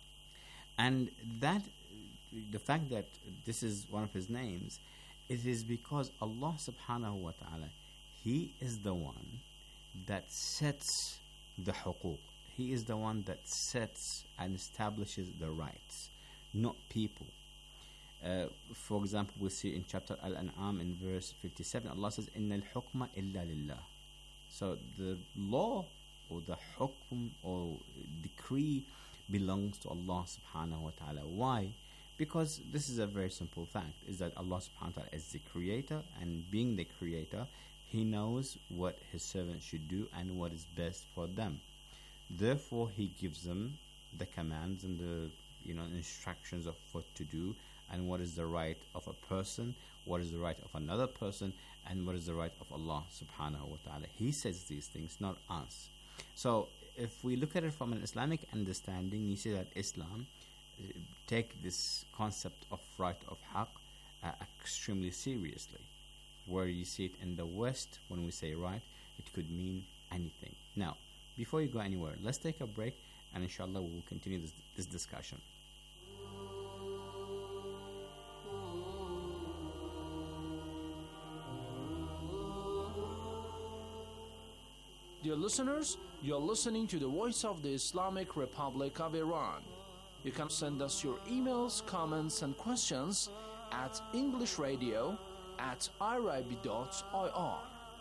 And that, the fact that this is one of his names, it is because Allah subhanahu wa ta'ala, he is the one that sets the huquq. He is the one that sets and establishes the rights, not people. For example, we see in chapter Al-An'am in verse 57, Allah says, إِنَّ الْحُكْمَ إِلَّا لِلَّهِ. So the law or the hukm or decree belongs to Allah subhanahu wa ta'ala. Why? Because this is a very simple fact, is that Allah subhanahu wa ta'ala is the creator, and being the creator, he knows what his servants should do and what is best for them. Therefore, he gives them the commands and the instructions of what to do, and what is the right of a person, what is the right of another person, and what is the right of Allah subhanahu wa ta'ala. He says these things, not us. So if we look at it from an Islamic understanding, you see that Islam take this concept of right of haqq extremely seriously. Where you see it in the West, when we say right, it could mean anything. Now, before you go anywhere, let's take a break, and inshallah we will continue this discussion. Dear listeners, you are listening to the Voice of the Islamic Republic of Iran. You can send us your emails, comments, and questions at englishradio@irib.ir.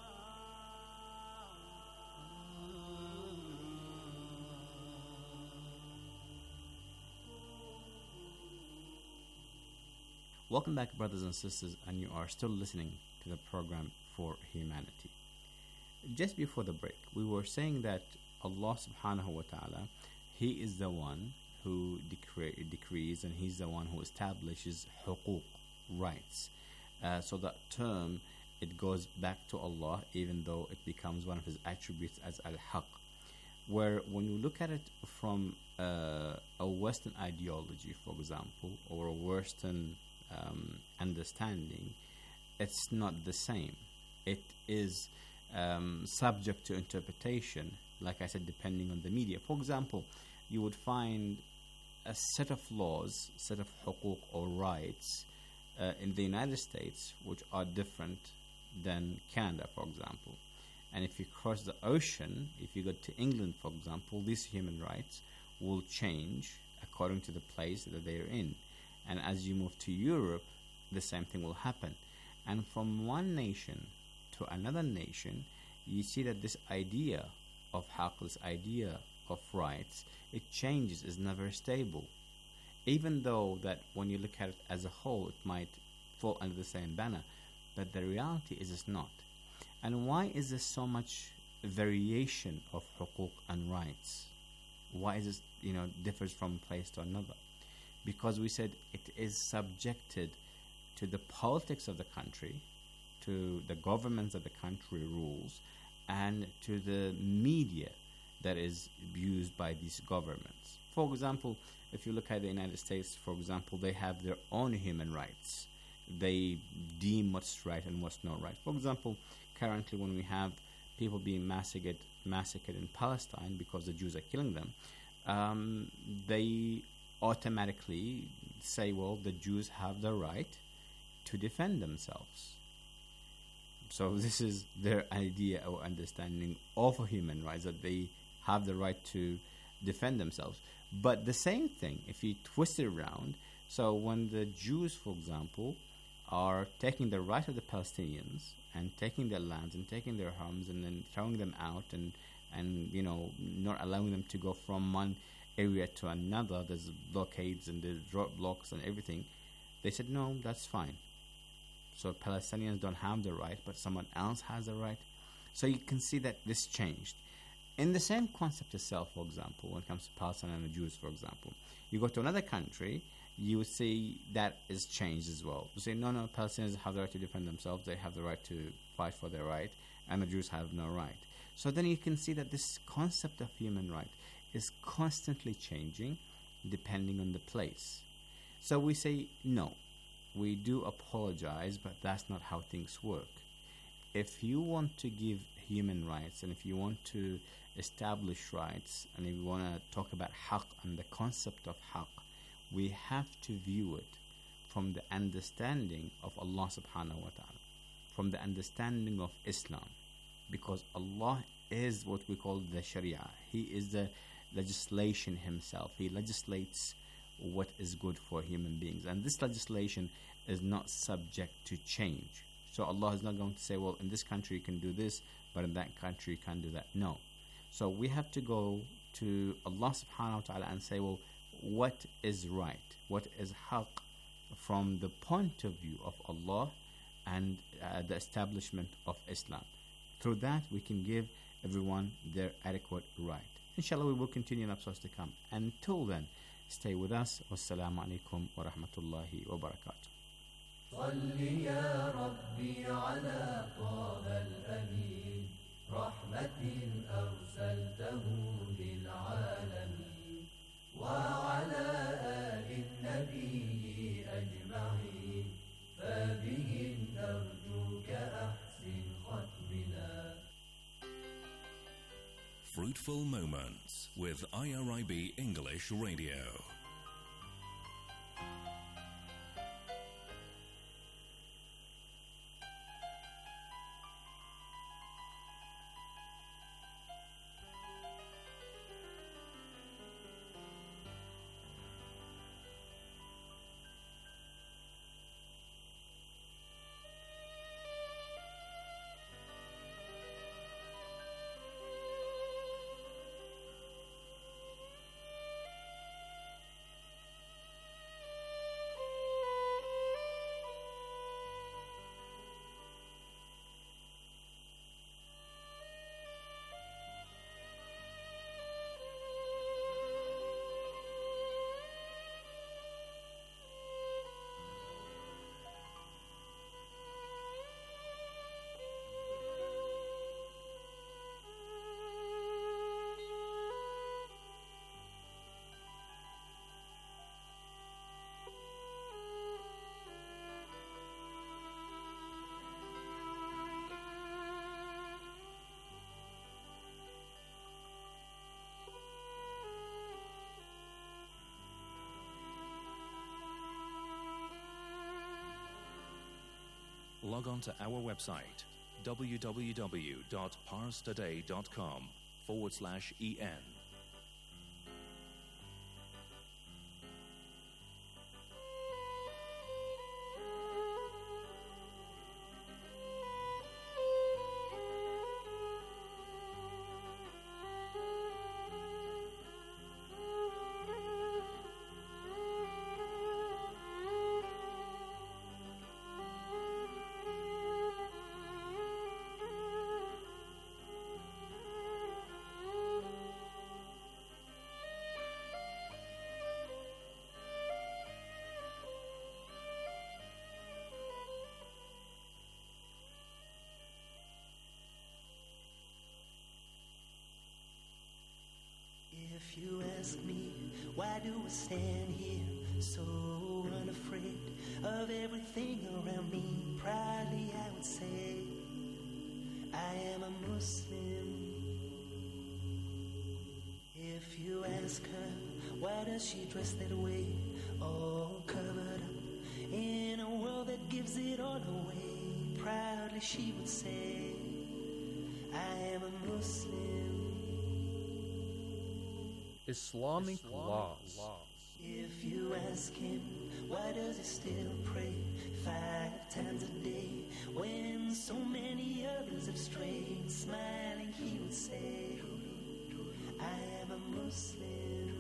Welcome back, brothers and sisters, and you are still listening to the program For Humanity. Just before the break, we were saying that Allah subhanahu wa ta'ala, he is the one who decrees, and he's the one who establishes huquq, rights. So that term, it goes back to Allah, even though it becomes one of his attributes as al-haq. Where when you look at it from a Western ideology, for example, or a Western understanding, it's not the same. It is subject to interpretation, like I said, depending on the media. For example, you would find a set of laws, set of huquq or rights in the United States which are different than Canada, for example. And if you cross the ocean, if you go to England, for example, these human rights will change according to the place that they are in. And as you move to Europe, the same thing will happen. And from one nation to another nation, you see that this idea of haqq, this idea of rights, it changes, is never stable. Even though that when you look at it as a whole, it might fall under the same banner, but the reality is it's not. And why is there so much variation of huquq and rights? Why is this, differs from place to another? Because we said it is subjected to the politics of the country, to the governments that the country rules, and to the media that is used by these governments. For example, if you look at the United States, for example, they have their own human rights. They deem what's right and what's not right. For example, currently when we have people being massacred in Palestine because the Jews are killing them, they automatically say, well, the Jews have the right to defend themselves. So this is their idea or understanding of human rights, that they have the right to defend themselves. But the same thing, if you twist it around, so when the Jews, for example, are taking the right of the Palestinians and taking their lands and taking their homes and then throwing them out and not allowing them to go from one area to another, there's blockades and there's roadblocks and everything, they said, no, that's fine. So Palestinians don't have the right, but someone else has the right. So you can see that this changed. In the same concept itself, for example, when it comes to Palestine and the Jews, for example, you go to another country, you see that is changed as well. You say, no, Palestinians have the right to defend themselves, they have the right to fight for their right, and the Jews have no right. So then you can see that this concept of human right is constantly changing depending on the place. So we say, no, we do apologize, but that's not how things work. If you want to give human rights, and if you want to establish rights, and if you want to talk about haqq and the concept of haqq, we have to view it from the understanding of Allah subhanahu wa ta'ala, from the understanding of Islam, because Allah is what we call the Sharia. He is the legislation himself. He legislates what is good for human beings, and this legislation is not subject to change. So Allah is not going to say, well, in this country you can do this, but in that country you can't do that. No. So we have to go to Allah subhanahu wa ta'ala and say, well, what is right? What is haqq from the point of view of Allah and the establishment of Islam? Through that we can give everyone their adequate right. Inshallah, we will continue in episodes to come. Until then, stay with us. Wassalamu alaikum wa rahmatullahi wa barakatuh. صل يا ربي على طه الأمين رحمة أرسلته للعالمين وعلى آل النبي أجمعين فبهم نرجوك أحسن ختمنا. Fruitful Moments with IRIB English Radio. Log on to our website www.parstoday.com/en ask me, why do I stand here so unafraid of everything around me? Proudly I would say, I am a Muslim. If you ask her, why does she dress that way, all covered up in a world that gives it all away? Proudly she would say, I am a Muslim. Islamic laws. If you ask him, why does he still pray 5 times a day when so many others have strayed? Smiling he would say, I am a Muslim.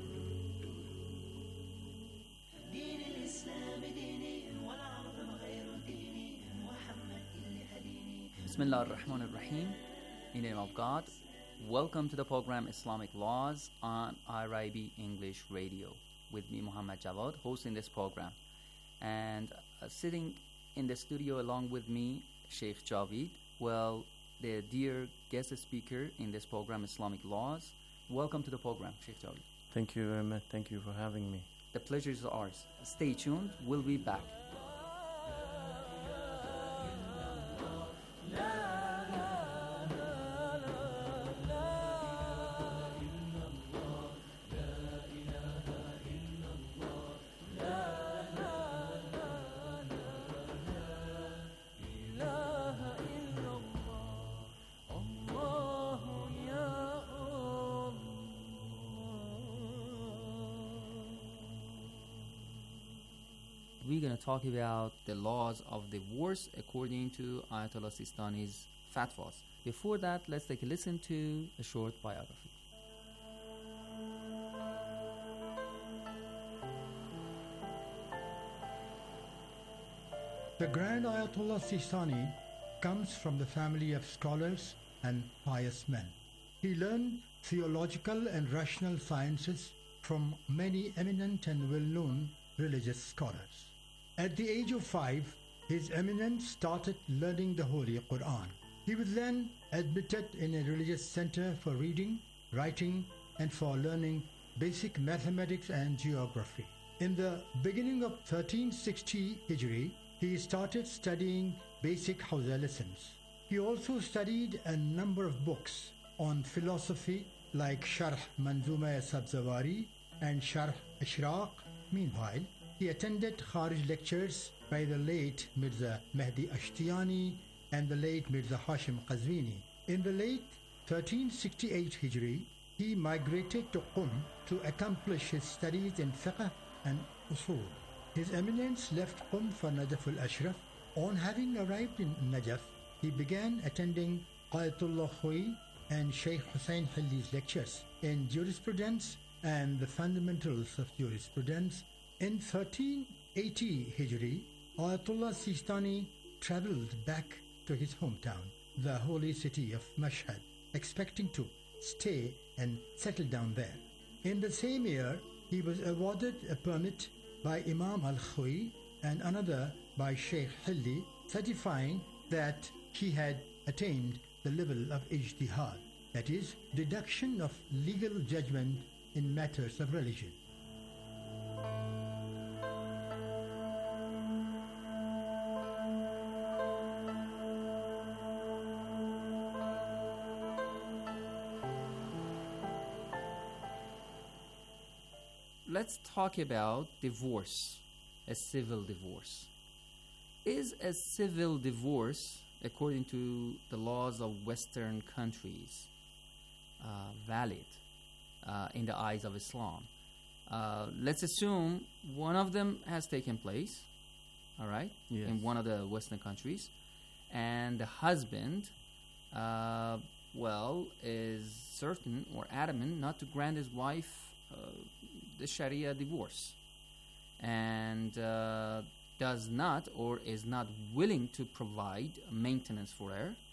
دين الإسلام ديني والعرب غير ديني محمد اللي هديني. Bismillah ar-Rahman ar-Rahim. In the name of God. Welcome to the program Islamic Laws on IRIB English Radio with me, Muhammad Jawad, hosting this program. And sitting in the studio along with me, Sheikh Javid, well, the dear guest speaker in this program, Islamic Laws. Welcome to the program, Sheikh Javid. Thank you very much. Thank you for having me. The pleasure is ours. Stay tuned. We'll be back. We're going to talk about the laws of divorce according to Ayatollah Sistani's fatwas. Before that, let's take a listen to a short biography. The Grand Ayatollah Sistani comes from the family of scholars and pious men. He learned theological and rational sciences from many eminent and well-known religious scholars. At the age of 5, His Eminence started learning the Holy Quran. He was then admitted in a religious center for reading, writing, and for learning basic mathematics and geography. In the beginning of 1360 Hijri, he started studying basic Hawza lessons. He also studied a number of books on philosophy like Sharh Manzuma Sabzawari and Sharh Ishraq. Meanwhile, he attended Kharij lectures by the late Mirza Mehdi Ashtiani and the late Mirza Hashim Qazwini. In the late 1368 Hijri, he migrated to Qum to accomplish his studies in fiqh and usul. His Eminence left Qum for Najaf al-Ashraf. On having arrived in Najaf, he began attending Ayatollah Khoi and Sheikh Hussain Hilli's lectures in jurisprudence and the fundamentals of jurisprudence. In 1380 Hijri, Ayatollah Sistani travelled back to his hometown, the holy city of Mashhad, expecting to stay and settle down there. In the same year, he was awarded a permit by Imam al-Khoi and another by Sheikh Hilli, certifying that he had attained the level of ijtihad, that is, deduction of legal judgment in matters of religion. Let's talk about divorce, a civil divorce. Is a civil divorce, according to the laws of Western countries, valid in the eyes of Islam? Let's assume one of them has taken place, all right, Yes. in one of the Western countries, and the husband, is certain or adamant not to grant his wife the Sharia divorce, and does not or is not willing to provide maintenance for her.